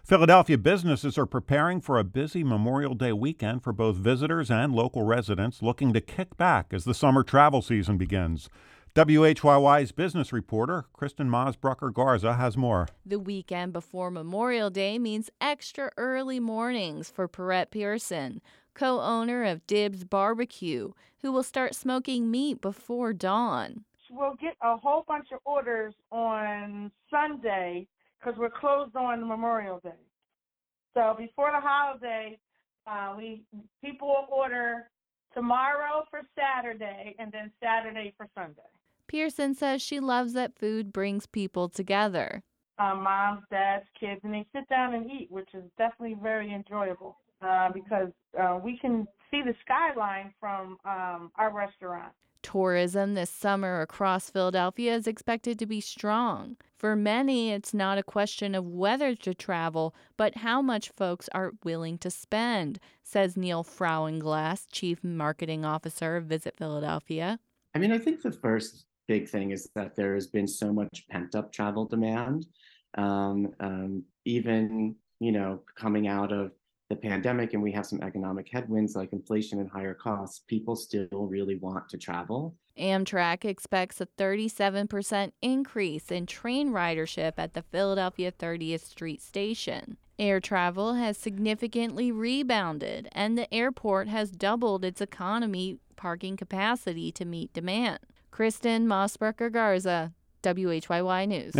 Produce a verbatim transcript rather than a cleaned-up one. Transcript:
Philadelphia businesses are preparing for a busy Memorial Day weekend for both visitors and local residents looking to kick back as the summer travel season begins. W H Y Y's business reporter, Kristen Mosbrucker Garza, has more. The weekend before Memorial Day means extra early mornings for Perrette Pearson, co-owner of Dibs Barbecue, who will start smoking meat before dawn. We'll get a whole bunch of orders on Sunday because we're closed on Memorial Day. So before the holiday, uh, we people will order tomorrow for Saturday and then Saturday for Sunday. Pearson says she loves that food brings people together. Uh, moms, dads, kids, and they sit down and eat, which is definitely very enjoyable uh, because uh, we can see the skyline from um, our restaurant. Tourism this summer across Philadelphia is expected to be strong. For many, it's not a question of whether to travel, but how much folks are willing to spend, says Neil Frauenglass, Chief Marketing Officer of Visit Philadelphia. I mean, I think the first big thing is that there has been so much pent-up travel demand. Um, um, even, you know, coming out of the pandemic and we have some economic headwinds like inflation and higher costs, people still really want to travel. Amtrak expects a thirty-seven percent increase in train ridership at the Philadelphia thirtieth Street station. Air travel has significantly rebounded, and the airport has doubled its economy parking capacity to meet demand. Kristen Mosbrucker Garza, W H Y Y News.